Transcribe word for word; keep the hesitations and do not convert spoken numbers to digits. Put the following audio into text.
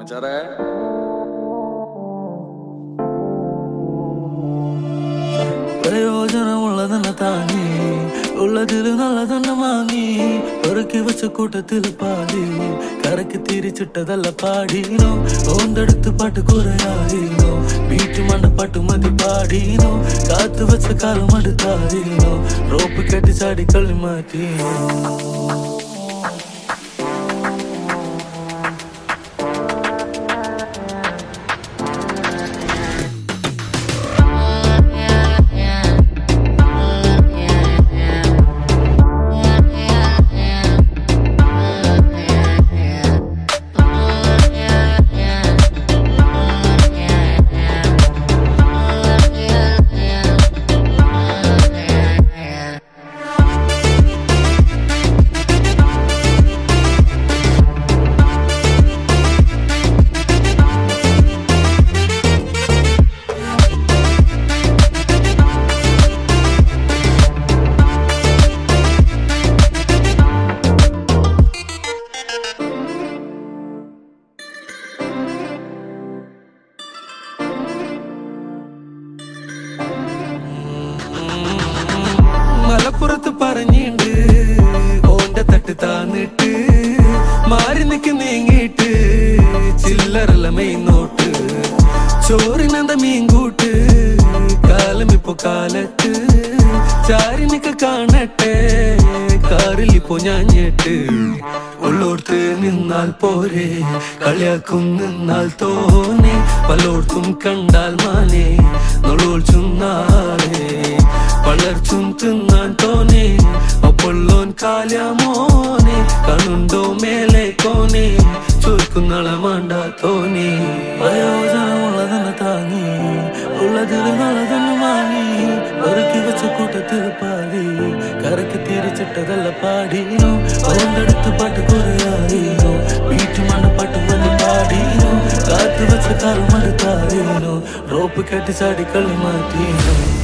മച്ചാറേ പ്രയോജനമുള്ളതെന്നെ താങ്ങി ഉള്ളതിൽ നല്ലതെന്നെ വാങ്ങി പെറുക്കി വെച്ച കൂട്ടത്തിൽ പാടി കരക്ക് തിരിച്ചിട്ടതല്ല പാടീനോ ഓന്തെടുത്ത് പാട്ട് കുറയായിനോ ബീറ്റ് മണ്ട പാട്ട് മതി പാടീനോ കാത്തു വെച്ച കാലം അടുത്തായിനോ റോപ്പ് കെട്ടി ചാടി കളി മാറ്റീനോ മലപ്പുറത്ത് പറഞ്ഞിണ്ട് ഓന്റെ തട്ട് താന്നിട്ട് മാറി നിക്ക് നീങ്ങിട്ട് ചില്ലറല്ല മെയിൻ നോട്ട് ചോറിനെന്താ മീൻ കൂട്ട് കാലം ഇപ്പൊ കാലത്ത് ചാരി നിക്ക കാണട്ടെ കാറിൽ ഇപ്പൊ ഞാൻ ഞെട്ട് ഉള്ളോർത്ത് നിന്നാൽ പോരെ കളിയാക്കും നിന്നാൽ തോനെ പലോർത്തും കണ്ടാൽ മാനെ നൊളോൾച്ചും നാളെ പലർച്ചും തിന്നാൻ തോനെ ഒപ്പൊള്ളോൻ കാലമോനെ കണ്ണുണ്ടോ മേലെ കോനെ ചോദിക്കുന്നള മാണ്ട തോനെ പ്രയോജനമുള്ളതെന്നെ താങ്ങി ഉള്ളതിൽ നല്ലതെന്നെ വാങ്ങി പെറുക്കി വെച്ച കൂട്ടത്തിൽ പാടി കരക്ക് തിരിച്ചിട്ടതല്ല പാടീനോ ഓന്തെടുത്ത് പാട്ട് കുറയായിനോ ബീറ്റ് മണ്ട പാട്ട് മതി പാടീനോ കാത്തു വെച്ച കാലം അടുത്തായിനോ റോപ്പ് കെട്ടി ചാടി കളി മാറ്റീനോ